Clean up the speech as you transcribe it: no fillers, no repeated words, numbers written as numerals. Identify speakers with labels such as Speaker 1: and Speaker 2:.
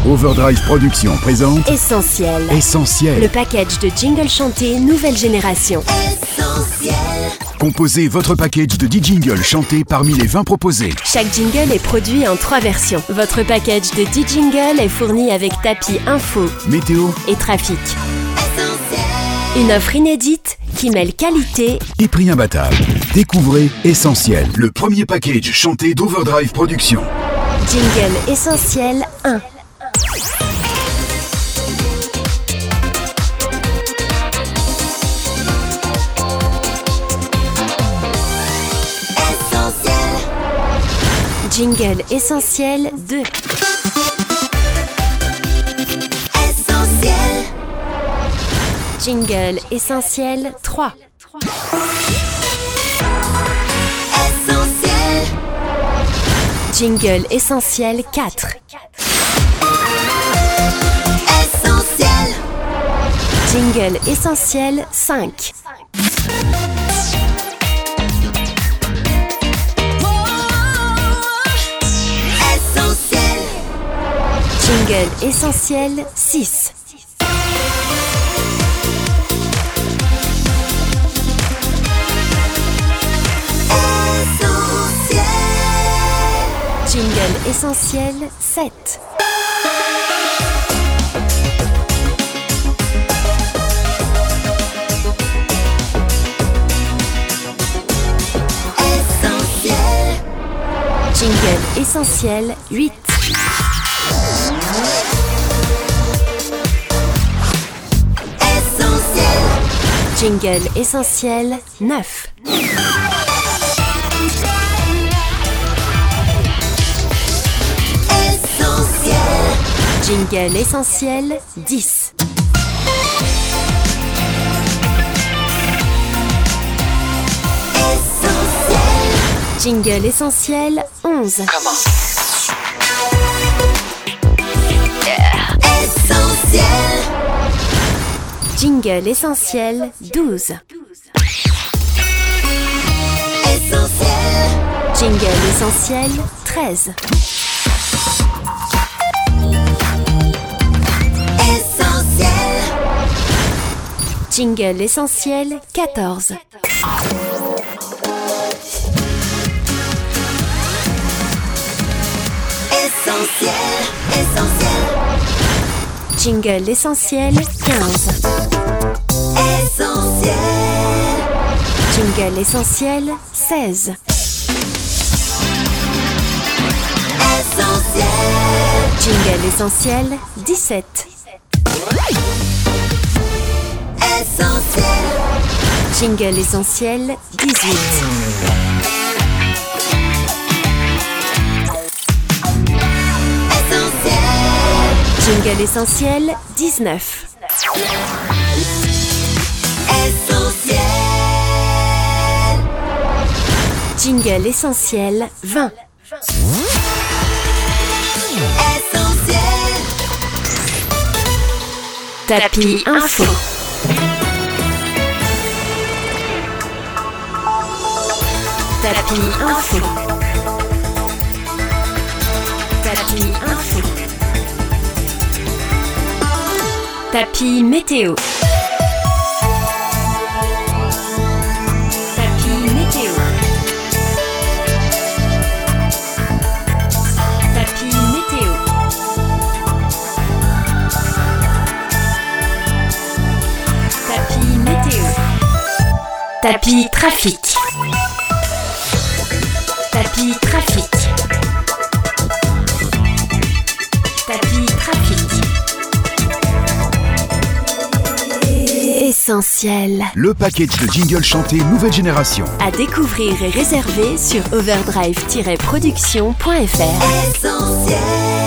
Speaker 1: Overdrive Productions présente
Speaker 2: Essentiel.
Speaker 1: Essentiel.
Speaker 2: Le package de jingle chantés nouvelle génération. Essentiel.
Speaker 1: Composez votre package de 10 jingles chantés parmi les 20 proposés.
Speaker 2: Chaque jingle est produit en 3 versions. Votre package de 10 jingles est fourni avec tapis info,
Speaker 1: météo
Speaker 2: et trafic. Une offre inédite qui mêle qualité
Speaker 1: et prix imbattable. Découvrez Essentiel, le premier package chanté d'Overdrive Productions.
Speaker 2: Jingle Essentiel 1. Jingle Essentiel 2. Essentiel. Jingle Essentiel 3. Essentiel. Jingle Essentiel 4. Essentiel. Jingle Essentiel 5. Jingle Essentiel 6. Jingle Essentiel 7. Essentiel. Jingle Essentiel 8. Jingle Essentiel 9. Essentiel. Jingle Essentiel 10. Essentiel. Jingle Essentiel 11. Essentiel. Jingle Essentiel 12. Essentiel. Jingle Essentiel 13. Essentiel. Jingle Essentiel 14. Essentiel. Essentiel. Jingle Essentiel 15. Essentiel. Jingle Essentiel 16. Essentiel. Jingle Essentiel 17. Essentiel. Jingle Essentiel 18. Jingle Essentiel 19. Essentiel. Jingle Essentiel 20. Essentiel. Tapis info. Tapis info. Tapis info. Tapis météo. Tapis météo. Tapis météo. Tapis météo. Tapis trafic. Tapis trafic. Tapis trafic. Essentiel.
Speaker 1: Le package de jingles chantés nouvelle génération.
Speaker 2: À découvrir et réserver sur overdrive-production.fr. Essentiel.